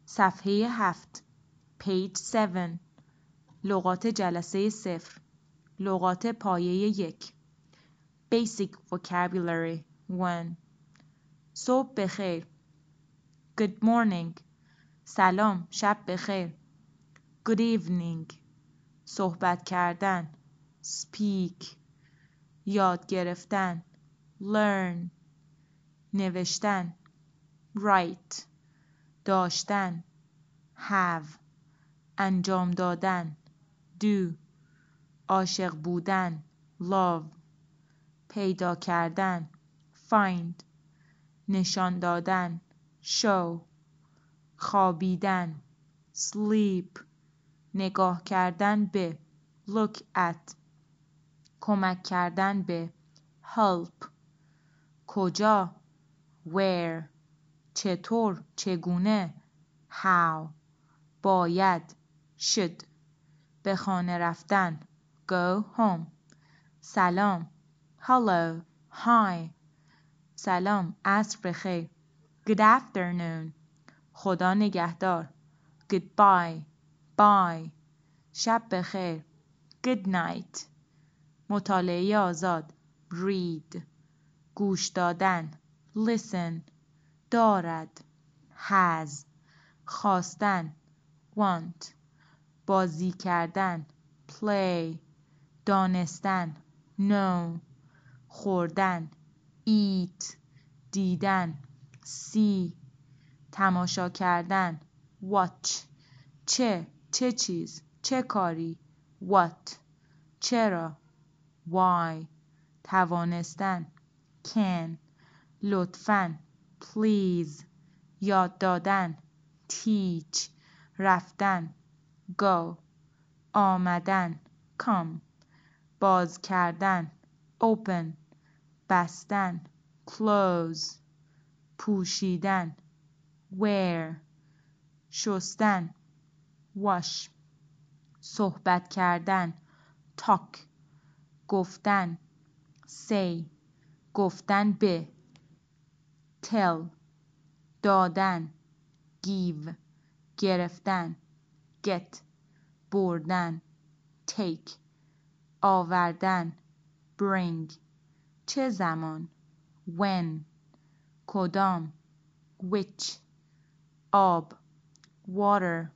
صفحه 7 page 7 لغات جلسه 0 لغات پایه 1 basic vocabulary 1 صبح بخیر good morning سلام شب بخیر good evening صحبت کردن speak یاد گرفتن learn نوشتن write داشتن have انجام دادن do عاشق بودن love پیدا کردن find نشان دادن show خوابیدن sleep نگاه کردن به look at کمک کردن به help کجا where چطور چگونه how باید should به خانه رفتن go home سلام hello hi سلام عصر بخیر good afternoon خدا نگهدار goodbye bye شب بخیر good night مطالعه آزاد read گوش دادن listen دارد has خواستن want بازی کردن play دانستن know خوردن eat دیدن see تماشا کردن watch چه چیز چه کاری what چرا why توانستن can لطفاً please یاد دادن teach رفتن go آمدن come باز کردن open بستن close پوشیدن wear شستن wash صحبت کردن talk گفتن say گفتن به tell دادن give گرفتن get بردن take آوردن bring چه زمان when کدام which آب water